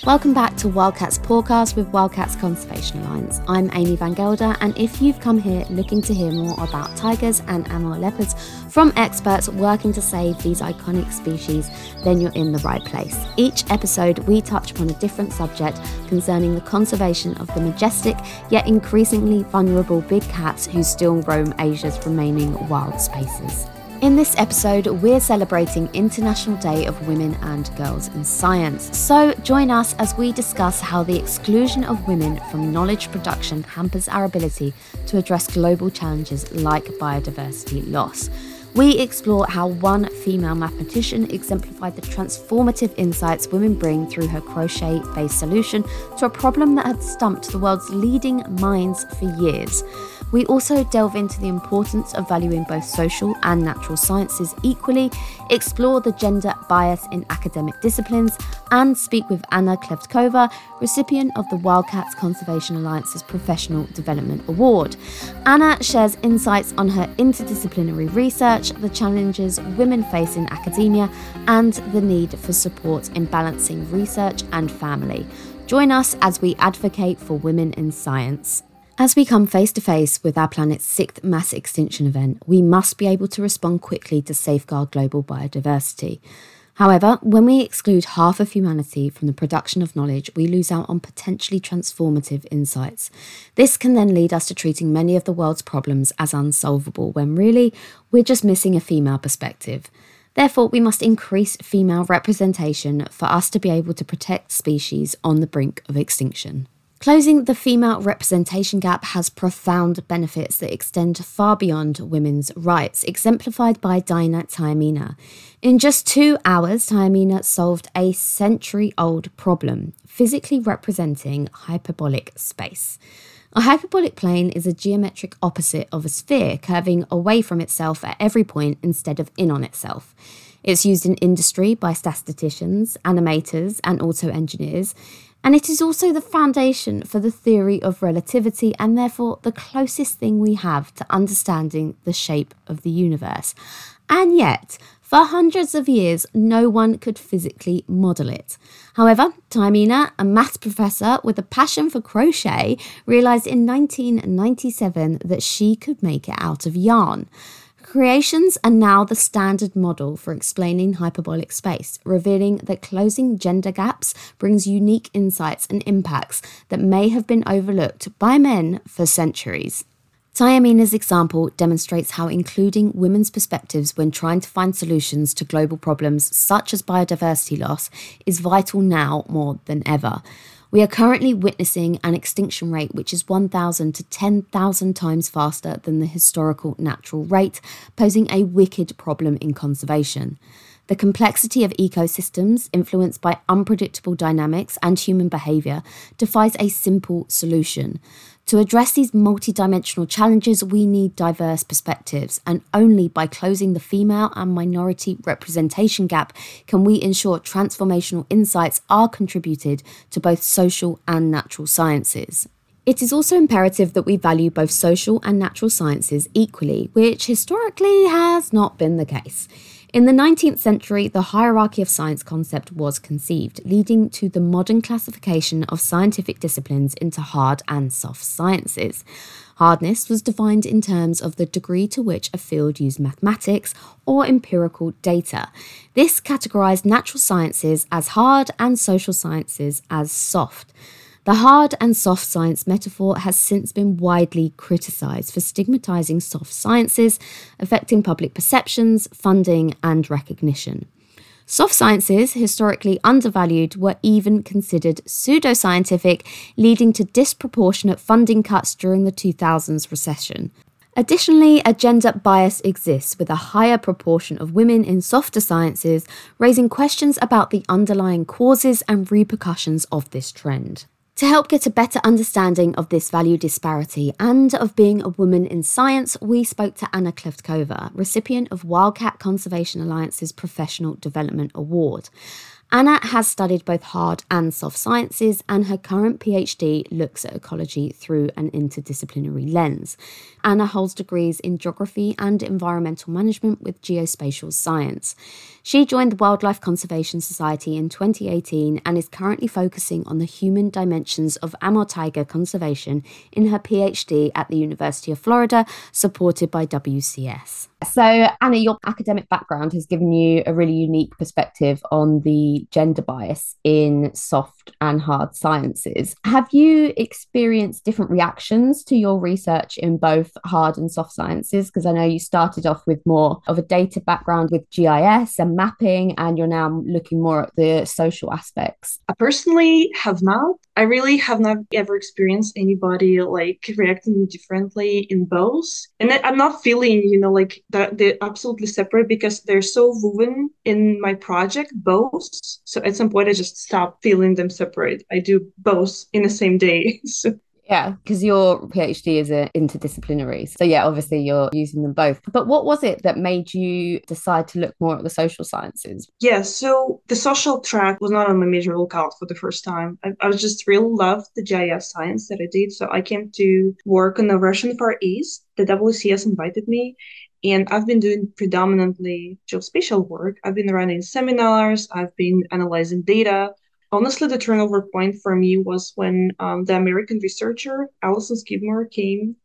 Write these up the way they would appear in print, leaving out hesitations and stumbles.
Welcome back to Wildcats Podcast with Wildcats Conservation Alliance. I'm Amy Van Gelder, and if you've come here looking to hear more about tigers and Amur leopards from experts working to save these iconic species, then you're in the right place. Each episode, we touch upon a different subject concerning the conservation of the majestic yet increasingly vulnerable big cats who still roam Asia's remaining wild spaces. In this episode, we're celebrating International Day of Women and Girls in Science. So join us as we discuss how the exclusion of women from knowledge production hampers our ability to address global challenges like biodiversity loss. We explore how one female mathematician exemplified the transformative insights women bring through her crochet-based solution to a problem that had stumped the world's leading minds for years. We also delve into the importance of valuing both social and natural sciences equally, explore the gender bias in academic disciplines, and speak with Anna Klevtkova, recipient of the Wildcats Conservation Alliance's Professional Development Award. Anna shares insights on her interdisciplinary research, the challenges women face in academia, and the need for support in balancing research and family. Join us as we advocate for women in science. As we come face to face with our planet's 6th mass extinction event, we must be able to respond quickly to safeguard global biodiversity. However, when we exclude half of humanity from the production of knowledge, we lose out on potentially transformative insights. This can then lead us to treating many of the world's problems as unsolvable, when really, we're just missing a female perspective. Therefore, we must increase female representation for us to be able to protect species on the brink of extinction. Closing the female representation gap has profound benefits that extend far beyond women's rights, exemplified by Diana Taimina. In just 2 hours, Taimina solved a century-old problem, physically representing hyperbolic space. A hyperbolic plane is a geometric opposite of a sphere, curving away from itself at every point instead of in on itself. It's used in industry by statisticians, animators, and auto engineers, and it is also the foundation for the theory of relativity and therefore the closest thing we have to understanding the shape of the universe. And yet, for hundreds of years, no one could physically model it. However, Taimina, a maths professor with a passion for crochet, realised in 1997 that she could make it out of yarn. Creations are now the standard model for explaining hyperbolic space, revealing that closing gender gaps brings unique insights and impacts that may have been overlooked by men for centuries. Taimina's example demonstrates how including women's perspectives when trying to find solutions to global problems such as biodiversity loss is vital now more than ever. We are currently witnessing an extinction rate which is 1,000 to 10,000 times faster than the historical natural rate, posing a wicked problem in conservation. The complexity of ecosystems, influenced by unpredictable dynamics and human behaviour, defies a simple solution. To address these multidimensional challenges, we need diverse perspectives, and only by closing the female and minority representation gap can we ensure transformational insights are contributed to both social and natural sciences. It is also imperative that we value both social and natural sciences equally, which historically has not been the case. In the 19th century, the hierarchy of science concept was conceived, leading to the modern classification of scientific disciplines into hard and soft sciences. Hardness was defined in terms of the degree to which a field used mathematics or empirical data. This categorized natural sciences as hard and social sciences as soft. The hard and soft science metaphor has since been widely criticised for stigmatising soft sciences, affecting public perceptions, funding and recognition. Soft sciences, historically undervalued, were even considered pseudoscientific, leading to disproportionate funding cuts during the 2000s recession. Additionally, a gender bias exists with a higher proportion of women in softer sciences, raising questions about the underlying causes and repercussions of this trend. To help get a better understanding of this value disparity and of being a woman in science, we spoke to Anna Klevtkova, recipient of Wildcat Conservation Alliance's Professional Development Award. Anna has studied both hard and soft sciences, and her current PhD looks at ecology through an interdisciplinary lens. Anna holds degrees in geography and environmental management with geospatial science. She joined the Wildlife Conservation Society in 2018 and is currently focusing on the human dimensions of Amur tiger conservation in her PhD at the University of Florida, supported by WCS. So, Anna, your academic background has given you a really unique perspective on the gender bias in soft and hard sciences. Have you experienced different reactions to your research in both hard and soft sciences? Because I know you started off with more of a data background with GIS and mapping, and you're now looking more at the social aspects. I personally have not. I really have not ever experienced anybody like reacting differently in both. And I'm not feeling, like that they're absolutely separate because they're so woven in my project, both. So at some point, I just stopped feeling them separate. I do both in the same day. So Yeah, because your PhD is interdisciplinary. So, yeah, obviously you're using them both. But what was it that made you decide to look more at the social sciences? yeah, so the social track was not on my major lookout for the first time. I was just really loved the GIS science that I did. So I came to work on the Russian Far East. The WCS invited me, and I've been doing predominantly geospatial work. I've been running seminars, I've been analyzing data. Honestly, the turnover point for me was when the American researcher Alison Skidmore came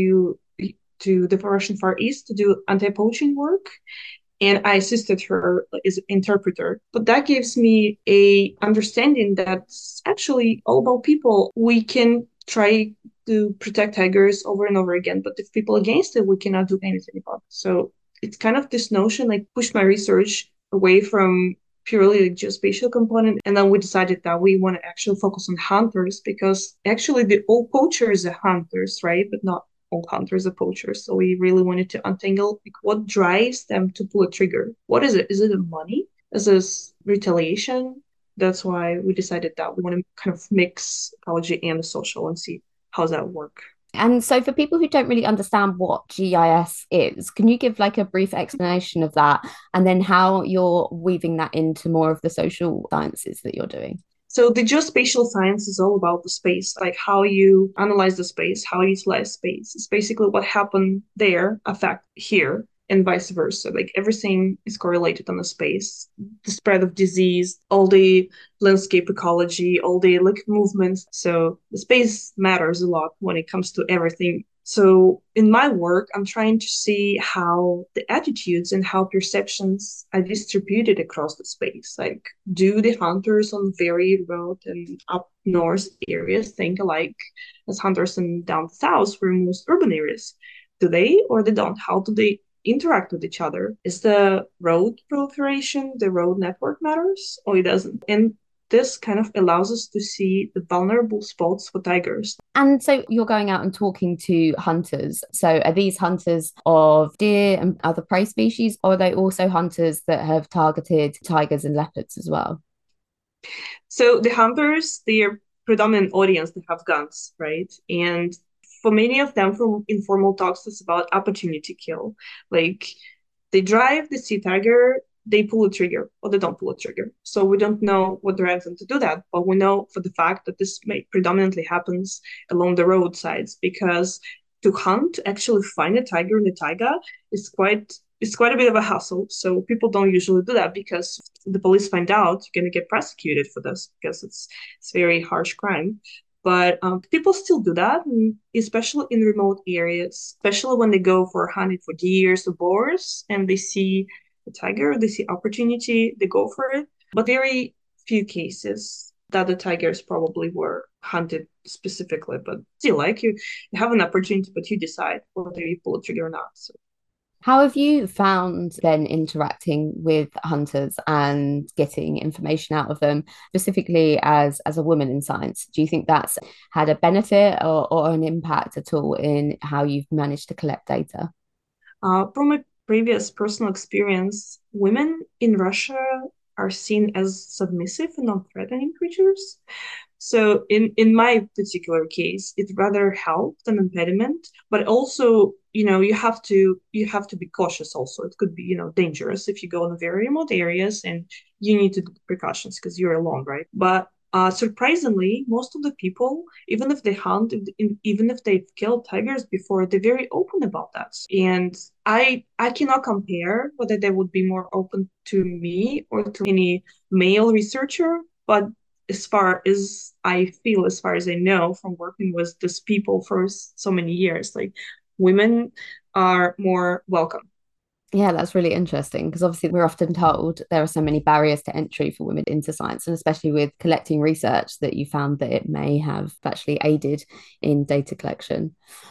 to the Russian Far East to do anti-poaching work, and I assisted her as interpreter. But that gives me a understanding that's actually all about people. We can try to protect tigers over and over again, but if people against it, we cannot do anything about it. So it's kind of this notion like pushed my research away from purely the geospatial component, and then we decided that we want to actually focus on hunters because actually the all poachers are hunters, right? But not all hunters are poachers. So we really wanted to untangle like, what drives them to pull a trigger. What is it? Is it money? Is this retaliation? That's why we decided that we want to kind of mix ecology and the social and see how's that work. And so, for people who don't really understand what GIS is, can you give like a brief explanation of that and then how you're weaving that into more of the social sciences that you're doing? So the geospatial science is all about the space, like how you analyze the space, how you utilize space. It's basically what happened there affect here and vice versa. Like everything is correlated on the space, the spread of disease, all the landscape ecology, all the like movements. So the space matters a lot when it comes to everything. So in my work, I'm trying to see how the attitudes and how perceptions are distributed across the space. Like, do the hunters on very remote and up north areas think alike as hunters in down south, where most urban areas? Do they or they don't? How do they interact with each other? Is the road proliferation, the road network matters, or it doesn't? And this kind of allows us to see the vulnerable spots for tigers. And so you're going out and talking to hunters. So are these hunters of deer and other prey species, or are they also hunters that have targeted tigers and leopards as well? So the hunters, their predominant audience, they have guns, right? And for many of them, from informal talks, it's about opportunity to kill. Like they drive, they see tiger, they pull a trigger or they don't pull a trigger. So we don't know what drives them to do that, but we know for the fact that this predominantly happens along the roadsides because to hunt, to actually find a tiger in the taiga is quite a bit of a hassle. So people don't usually do that because if the police find out, you're going to get prosecuted for this because it's very harsh crime. But people still do that, especially in remote areas, especially when they go for hunting for deers or boars and they see a tiger, they see opportunity, they go for it. But very few cases that the tigers probably were hunted specifically. But still, like you have an opportunity, but you decide whether you pull a trigger or not. So How have you found then interacting with hunters and getting information out of them, specifically as a woman in science? Do you think that's had a benefit or an impact at all in how you've managed to collect data? from my previous personal experience, women in Russia are seen as submissive and non-threatening creatures. So in my particular case, it rather helped an impediment, but also you have to be cautious also. It could be, dangerous if you go in very remote areas, and you need to do precautions because you're alone, right? But surprisingly, most of the people, even if they hunt, even if they've killed tigers before, they're very open about that. And I cannot compare whether they would be more open to me or to any male researcher, but as far as I feel, as far as I know from working with these people for so many years, like women are more welcome. Yeah, that's really interesting because obviously we're often told there are so many barriers to entry for women into science, and especially with collecting research that you found that it may have actually aided in data collection.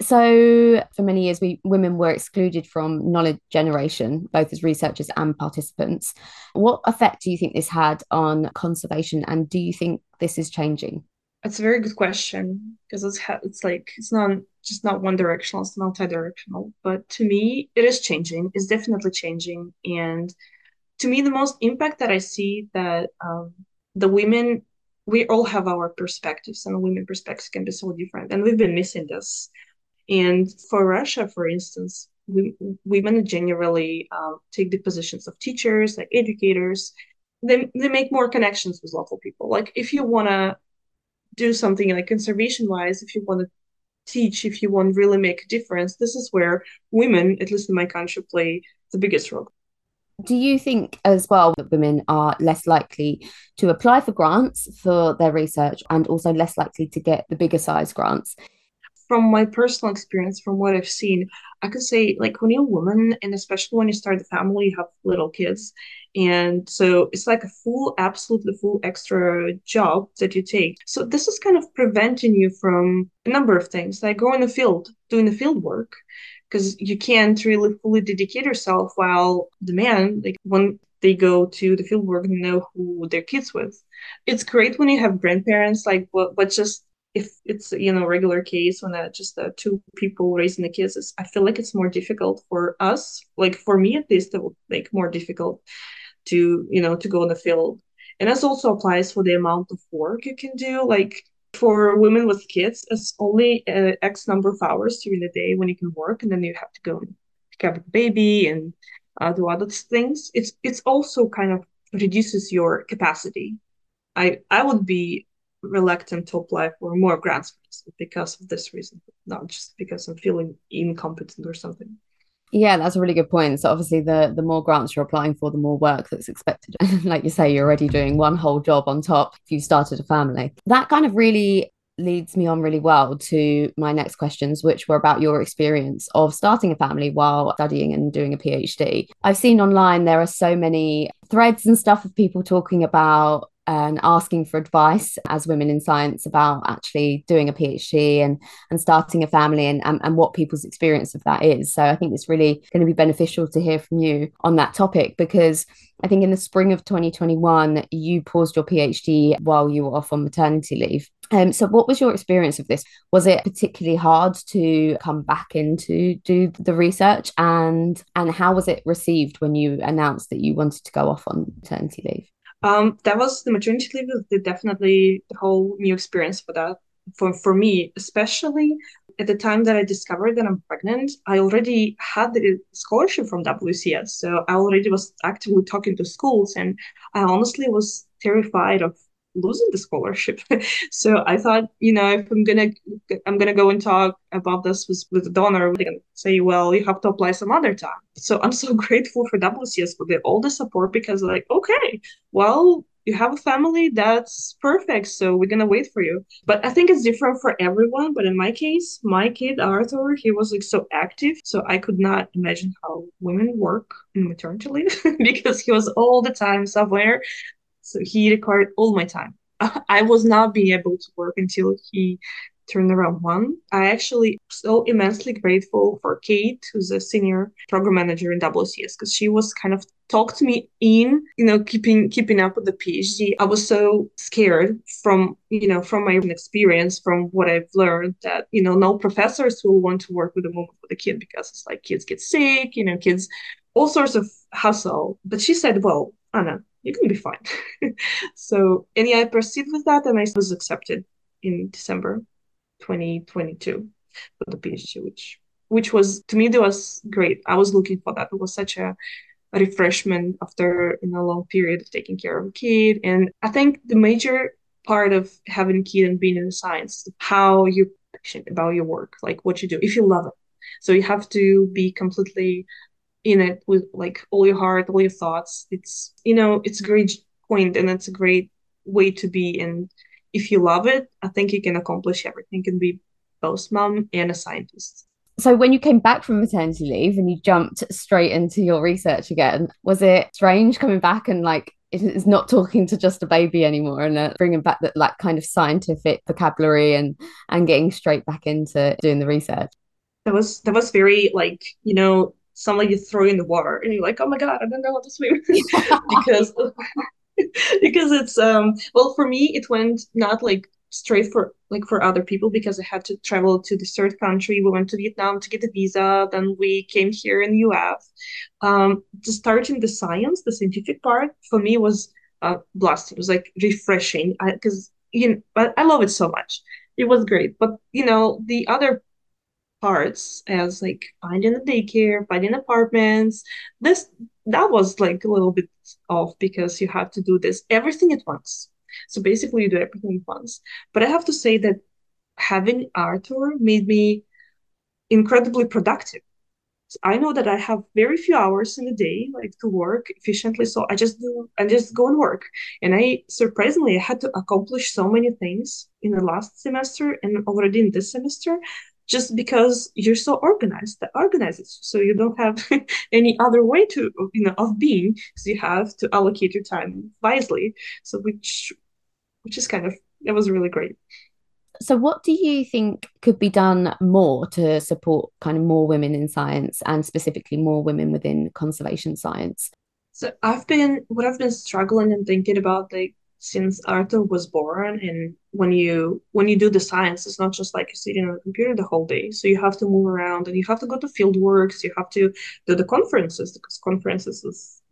So, for many years, women were excluded from knowledge generation, both as researchers and participants. What effect do you think this had on conservation, and do you think this is changing? It's a very good question because it's like it's not just not one directional, it's multi-directional. But to me, it is changing. It's definitely changing. And to me, the most impact that I see that the women, we all have our perspectives, and women perspectives can be so different, and we've been missing this. And for Russia, for instance, women generally take the positions of teachers, like educators. They make more connections with local people. Like if you want to do something like conservation wise, if you want to teach, if you want to really make a difference, this is where women, at least in my country, play the biggest role. Do you think as well that women are less likely to apply for grants for their research and also less likely to get the bigger size grants? From my personal experience, from what I've seen, I could say like when you're a woman, and especially when you start a family, you have little kids. And so it's like a full, absolutely full extra job that you take. So this is kind of preventing you from a number of things, like going in the field, doing the field work, because you can't really fully dedicate yourself while the man, like when they go to the field work, know who their kids with. It's great when you have grandparents, like but just if it's regular case when just two people raising the kids, I feel like it's more difficult for us, like for me at least, it would make more difficult to go in the field. And this also applies for the amount of work you can do. Like for women with kids, it's only x number of hours during the day when you can work, and then you have to go and pick up the baby and do other things. It's also kind of reduces your capacity. I would be reluctant to apply for more grants because of this reason, not just because I'm feeling incompetent or something. Yeah, that's a really good point. So obviously the more grants you're applying for, the more work that's expected. Like you say, you're already doing one whole job on top if you started a family. That kind of really leads me on really well to my next questions, which were about your experience of starting a family while studying and doing a PhD. I've seen online there are so many threads and stuff of people talking about and asking for advice as women in science about actually doing a PhD and starting a family and what people's experience of that is. So I think it's really going to be beneficial to hear from you on that topic because I think in the spring of 2021, you paused your PhD while you were off on maternity leave. So what was your experience of this? Was it particularly hard to come back in to do the research and how was it received when you announced that you wanted to go off on maternity leave? That was the maternity leave was definitely the whole new experience for that. For me, especially at the time that I discovered that I'm pregnant, I already had the scholarship from WCS. So I already was actively talking to schools, and I honestly was terrified of losing the scholarship. So I thought, if I'm gonna go and talk about this with the donor, they're gonna say, well, you have to apply some other time. So I'm so grateful for WCS for all the support because like, okay, well, you have a family, that's perfect. So we're gonna wait for you. But I think it's different for everyone. But in my case, my kid Arthur, he was like so active. So I could not imagine how women work in maternity leave because he was all the time somewhere. So he required all my time. I was not being able to work until he turned around one. I actually so immensely grateful for Kate, who's a senior program manager in WCS, because she was kind of talked me in, keeping up with the PhD. I was so scared from my own experience, from what I've learned that, no professors will want to work with a woman with a kid because it's like kids get sick, kids, all sorts of hustle. But she said, well, Anna, you can be fine. So, and yeah, I proceeded with that and I was accepted in December 2022 for the PhD, which which was, to me, that was great. I was looking for that. It was such a refreshment after a long period of taking care of a kid. And I think the major part of having a kid and being in science, how you're passionate about your work, like what you do, if you love it. So you have to be completely in it with like all your heart, all your thoughts. It's a great point and it's a great way to be. And if you love it, I think you can accomplish everything. You can be both mom and a scientist. So when you came back from maternity leave and you jumped straight into your research again, was it strange coming back and like it's not talking to just a baby anymore and bringing back that like kind of scientific vocabulary and getting straight back into doing the research? That was very like, something you throw in the water and you're like, oh my God, I don't know how to swim. because because it's well, for me it went not like straight for other people, because I had to travel to the third country. We went to Vietnam to get the visa, then we came here in the US. To start in the scientific part for me was blasting. It was like refreshing, because but I love it so much. It was great, but the other parts, as like finding a daycare, finding apartments. This that was like a little bit off, because you have to do this everything at once. So basically you do everything at once. But I have to say that having Arthur made me incredibly productive. So I know that I have very few hours in a day, like to work efficiently. So I just go and work. And I surprisingly I had to accomplish so many things in the last semester and already in this semester, just because you're so organized. That organizes, so you don't have any other way to of being. So you have to allocate your time wisely. So which is kind of, that was really great. So what do you think could be done more to support kind of more women in science and specifically more women within conservation science? So I've been struggling and thinking about, like, since Arthur was born, and when you do the science, it's not just like you're sitting on a computer the whole day. So you have to move around and you have to go to field works, you have to do the conferences, because conferences is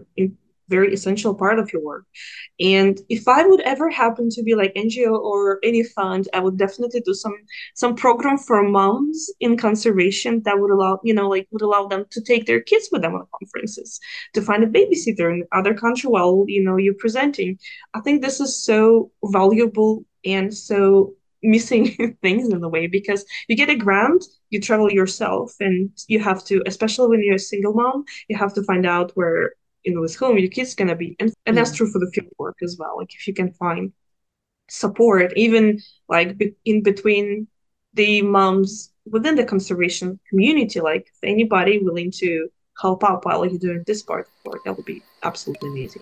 very essential part of your work. And if I would ever happen to be like NGO or any fund, I would definitely do some program for moms in conservation that would allow them to take their kids with them on conferences, to find a babysitter in other country while you're presenting. I think this is so valuable and so missing things in a way, because you get a grant, you travel yourself, and you have to, especially when you're a single mom, you have to find out where with whom your kid's gonna be. And that's true for the field work as well. Like, if you can find support, even like in between the moms within the conservation community, like if anybody willing to help out while you're doing this part of work, that would be absolutely amazing.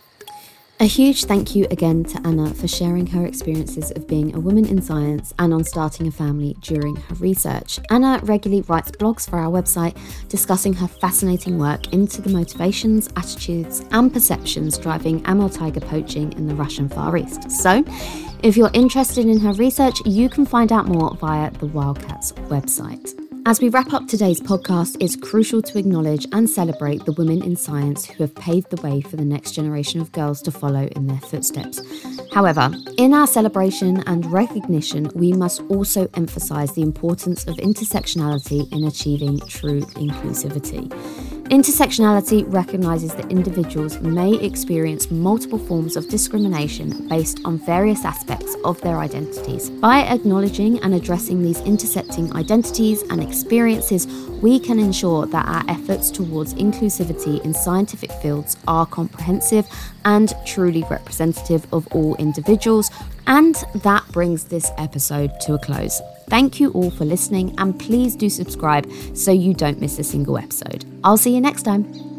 A huge thank you again to Anna for sharing her experiences of being a woman in science and on starting a family during her research. Anna regularly writes blogs for our website discussing her fascinating work into the motivations, attitudes and perceptions driving Amur tiger poaching in the Russian Far East. So, if you're interested in her research, you can find out more via the Wildcats website. As we wrap up today's podcast, it's crucial to acknowledge and celebrate the women in science who have paved the way for the next generation of girls to follow in their footsteps. However, in our celebration and recognition, we must also emphasise the importance of intersectionality in achieving true inclusivity. Intersectionality recognises that individuals may experience multiple forms of discrimination based on various aspects of their identities. By acknowledging and addressing these intersecting identities and experiences, we can ensure that our efforts towards inclusivity in scientific fields are comprehensive and truly representative of all individuals. And that brings this episode to a close. Thank you all for listening, and please do subscribe so you don't miss a single episode. I'll see you next time.